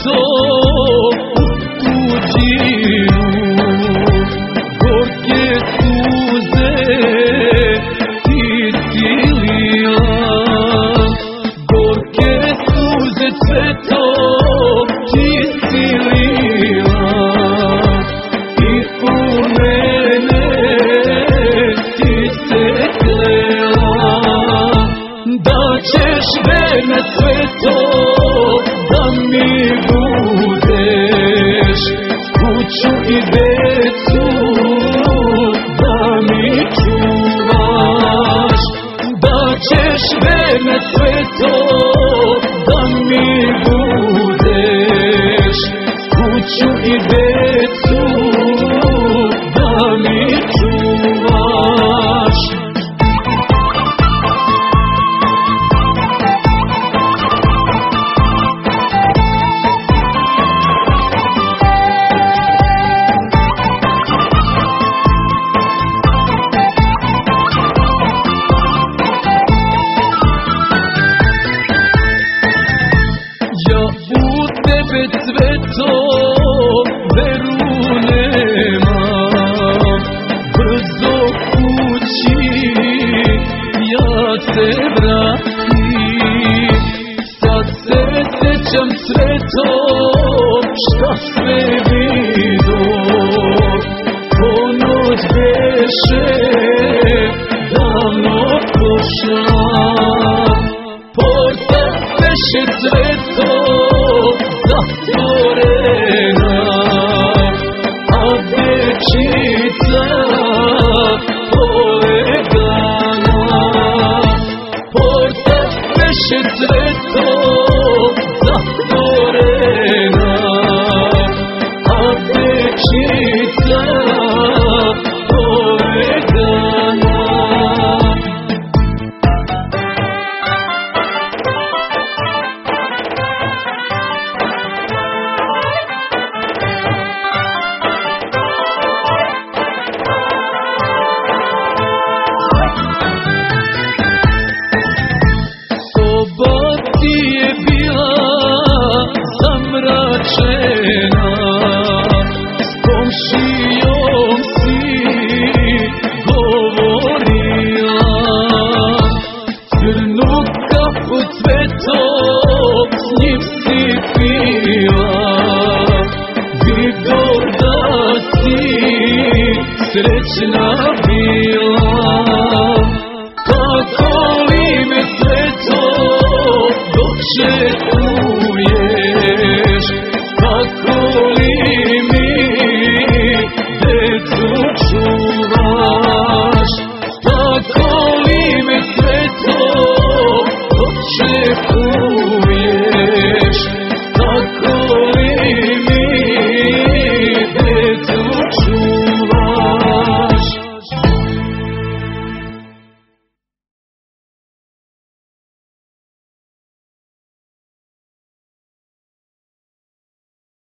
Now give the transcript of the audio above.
cveto u tuđinu, gorke suze ti silila, gorke suze cveto ti silila, i u mene ti se klela, da ćeš verna cveto da mi budeš, kuću i decu da mi čuvaš, da ćeš verna cveto da mi budeš, kuću i decu da mi čuvaš. Cveto, veru nemam, brzo kući ja se vratim, sad se sećam cveto šta sve vido, ponoć beše davno prošla, porta beše cveto zatvorena, a dečica polegana, porta beše cveto